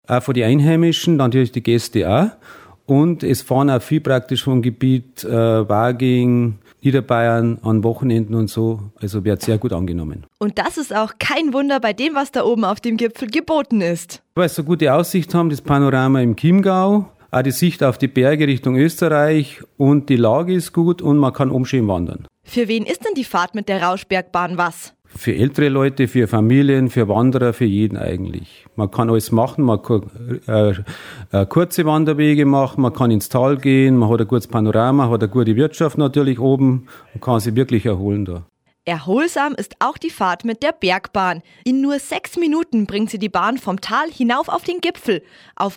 auch von den Einheimischen, dann natürlich die Gäste auch. Und es fahren auch viel praktisch vom Gebiet Waging, Niederbayern an Wochenenden und so. Also wird sehr gut angenommen. Und das ist auch kein Wunder bei dem, was da oben auf dem Gipfel geboten ist. Weil sie so gute Aussicht haben, das Panorama im Chiemgau, auch die Sicht auf die Berge Richtung Österreich und die Lage ist gut und man kann oben schön wandern. Für wen ist denn die Fahrt mit der Rauschbergbahn was? Für ältere Leute, für Familien, für Wanderer, für jeden eigentlich. Man kann alles machen, man kann kurze Wanderwege machen, man kann ins Tal gehen, man hat ein gutes Panorama, hat eine gute Wirtschaft natürlich oben und kann sich wirklich erholen da. Erholsam ist auch die Fahrt mit der Bergbahn. In nur 6 Minuten bringt sie die Bahn vom Tal hinauf auf den Gipfel, auf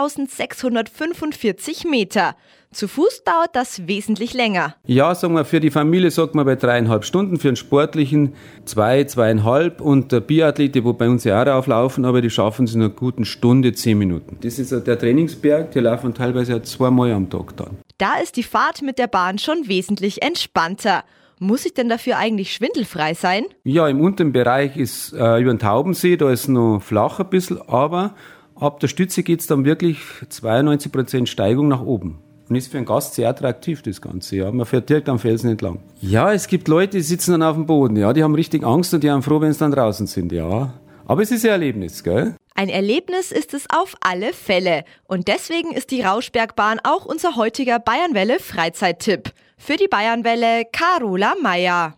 1645 Meter. Zu Fuß dauert das wesentlich länger. Ja, sagen wir, für die Familie sagt man bei 3,5 Stunden, für einen sportlichen 2,5 und der Biathlete, wo bei uns ja auch rauflaufen, aber die schaffen es in einer guten Stunde, 10 Minuten. Das ist der Trainingsberg, die laufen teilweise 2-mal am Tag dann. Da ist die Fahrt mit der Bahn schon wesentlich entspannter. Muss ich denn dafür eigentlich schwindelfrei sein? Ja, im unteren Bereich ist über den Taubensee, da ist noch flach ein bisschen, aber ab der Stütze geht es dann wirklich 92% Steigung nach oben. Und ist für einen Gast sehr attraktiv, das Ganze. Ja. Man fährt direkt am Felsen entlang. Ja, es gibt Leute, die sitzen dann auf dem Boden. Ja, die haben richtig Angst und die haben froh, wenn sie dann draußen sind. Ja, aber es ist ein Erlebnis, gell? Ein Erlebnis ist es auf alle Fälle. Und deswegen ist die Rauschbergbahn auch unser heutiger Bayernwelle Freizeittipp. Für die Bayernwelle Carola Meier.